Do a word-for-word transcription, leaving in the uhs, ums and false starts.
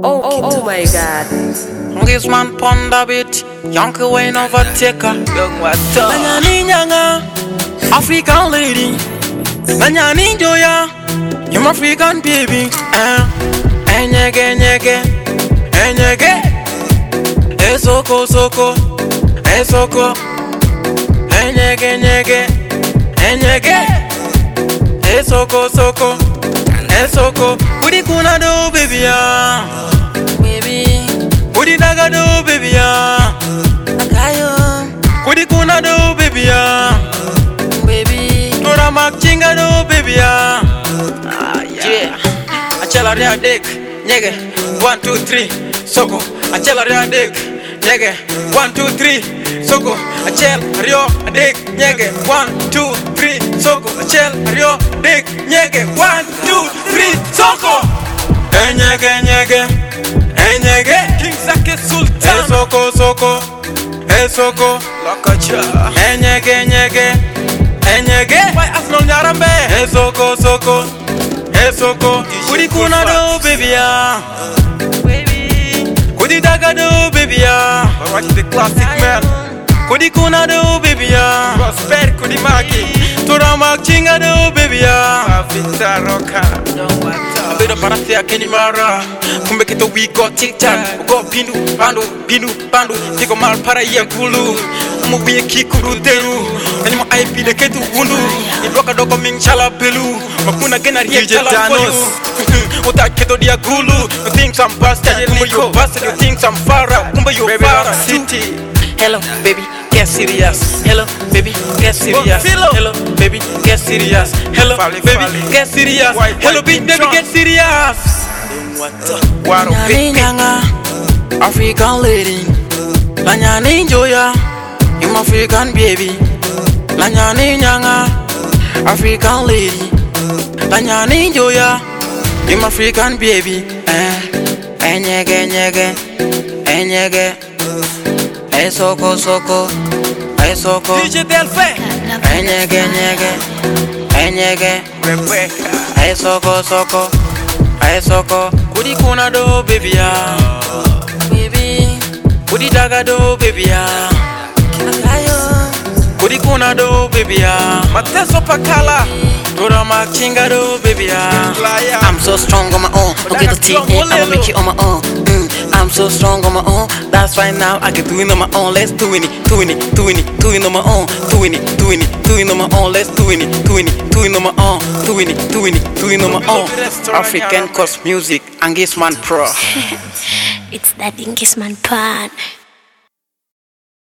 Oh, oh my God. This man ponder bit, young Wayne overtaker. Young water. Nanyani nyanga, African lady. Nanyani joya, you African baby. Eh, enyege nyege, enyege. Esoko soko, esoko. Enyege nyege, enyege. Esoko soko, esoko. Kudi kuna do baby ya. Kudi daga do baby ya. Kudi kuna do baby ya. Tora makchinga do baby ya. Yeah. Achela ria dick, nyege. One two three, soko. Achela ria dick, nyege. One two three, soko. Achel rio dick, nyege. One two three, soko. Achel rio dick, nyege. One two three, soko. Nyege nyege. Enyege King Zake Sultan Esoko soko Esoko Lakacha Enyege nyege Enyege Why Asnol Nyarambe Esoko soko Esoko Kudi kuna do baby ya Baby Kudi daga do baby ya Watch the classic man Kudi kuna do baby ya Prosper kudi maki Tora makchinga do baby ya Avita roka Abedo parafia keni mara Kumbe kito we got tic-tac We got pindu, pandu, pindu, pandu Tiko mal para yen kulu Umu biye kikuru deru Nanimo I P de ketu wundu Idwaka doko ming chala pelu Makuna gena riek chala foyu Uta keto dia gulu You think some bastard Kumbe yo bastard You think some fara Kumbe yo fara City Hello baby, get serious. Hello baby, get serious. Hello baby, get serious. Hello baby, get serious. Hello baby, get serious. Nyani nyanga, African lady. La nyani joya, you African baby. La nyani nyanga, African lady. La nyani joya, you African baby. Eh, enyege nyege, enyege. Esoko soko, esoko. D J Delphi. Enyege nyege, enyege. Rebecca. Esoko soko, esoko. Kudi kuna do baby ya, baby. Kudi daga do baby ya, kudi kuna do baby ya. Mateso pakala. Tora makchinga do baby ya. I'm so strong on my own. Don't get the T in, I'ma make it on my own. Mm. I'm so strong on my own. That's right now I can do it on my own. Let's do it, doing it, doing it, doing it on my own. Doing it, doing it, doing it on my own. Let's do it, doing it, doing it on my own. Doing it, doing it, doing it on my own. African Coast Music, Angisman Pro. It's that Angisman Pan.